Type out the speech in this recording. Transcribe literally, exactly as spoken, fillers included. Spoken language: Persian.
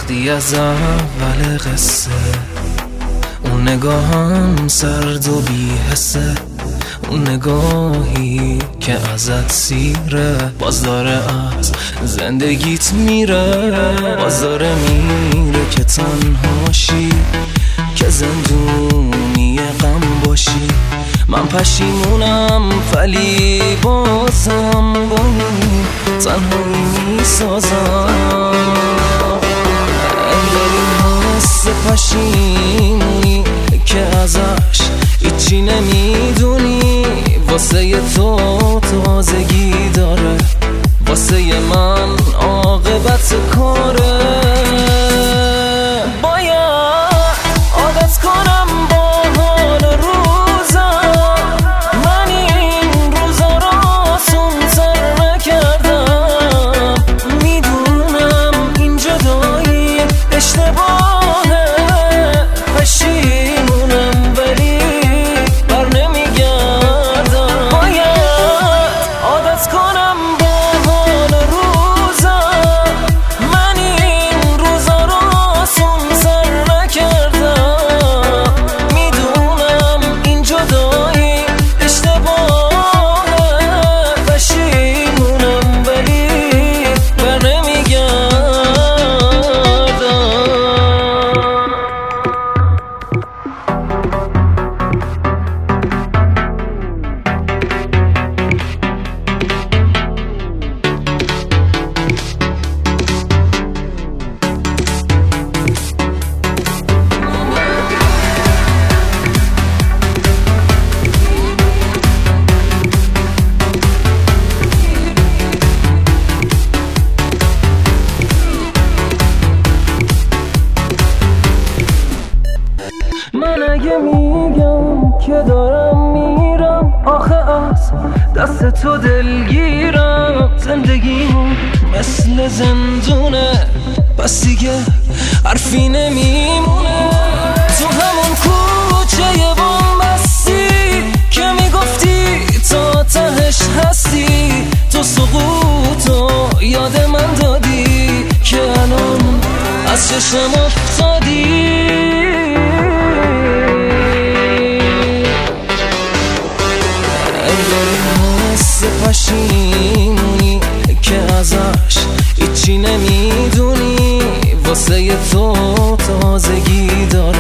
وقتی از اول قصه اون نگاهم سرد و بی حسه، اون نگاهی که ازت سیره، باز داره از زندگیت میره، باز داره میره که تنهاشی، که زندونی غم باشی. من پشیمونم ولی بازم با این تنهایی میسازم. انگار این حس پشیمونی که ازش هیچی نمیدونی، واسه تو تازگی داره، واسه من عاقبت کاره. باید عادت کنم با حال روزا، من این روزا را آسون‌تر نکردم. میدونم این جدایی اشتباهه، پشیمونم ولی بر نمیگردم. باید عادت کنم با حال روزا، من این روزا را آسون‌تر نکردم. میدونم این جدایی اشتباهه، پشیمونم ولی بر نمیگردم. من اگه میگم که دارم میرم، آخه از دست تو دلگیرم. زندگیم مثل زندونه، پس دیگه حرفی نمیمونه. تو همون کوچه بومبستی که میگفتی تا تهش هستی، تو سقوطو یاد من دادی که الان از چشم افتادی. پشیمونی که ازش هیچی نمیدونی، واسه تو تازگی داره،